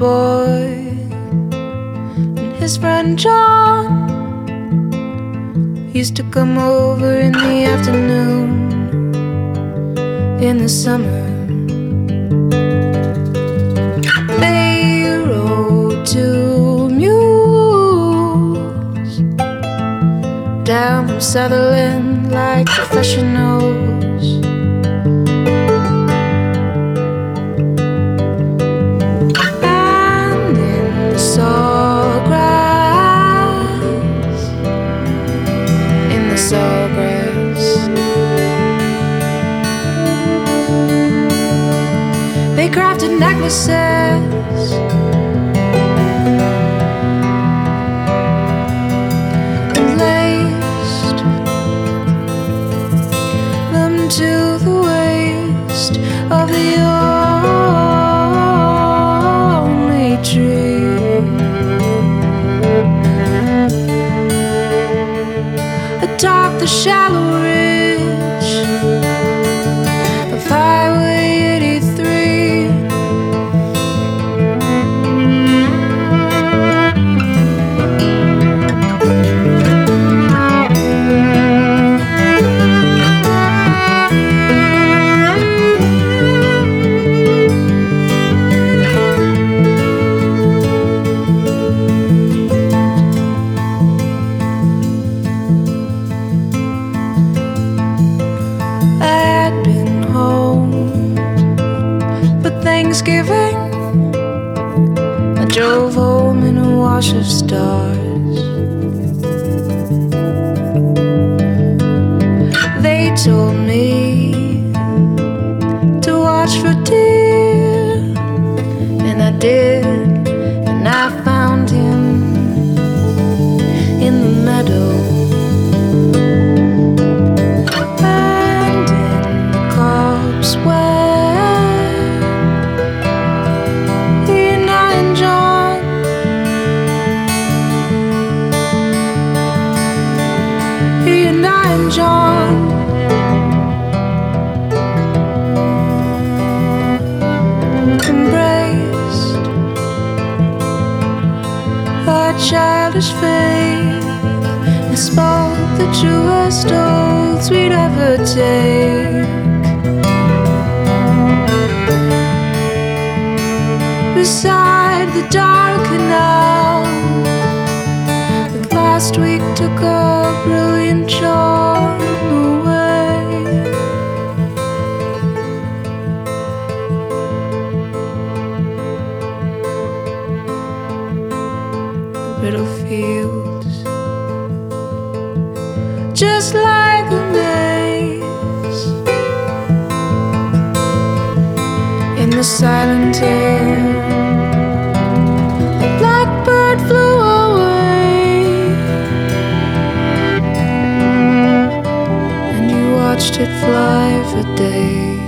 boy and his friend John used to come over in the afternoon in the summer. They rode two mules down from Sutherland like professionals. And in the sawgrass, they crafted necklaces and laced them to the waist of the only tree atop the shallow ridge of Highway 83. Thanksgiving, I drove home in a wash of stars. They told me to watch for deer, and I did, and I found him in the meadow. And in the copse where John embraced our childish faith and spoke the truest oaths we'd ever take. Beside the dark canal that last week took a brilliant charm away. The brittle fields, just like a maze, in the silent air, a blackbird flew away, and you watched it fly for days.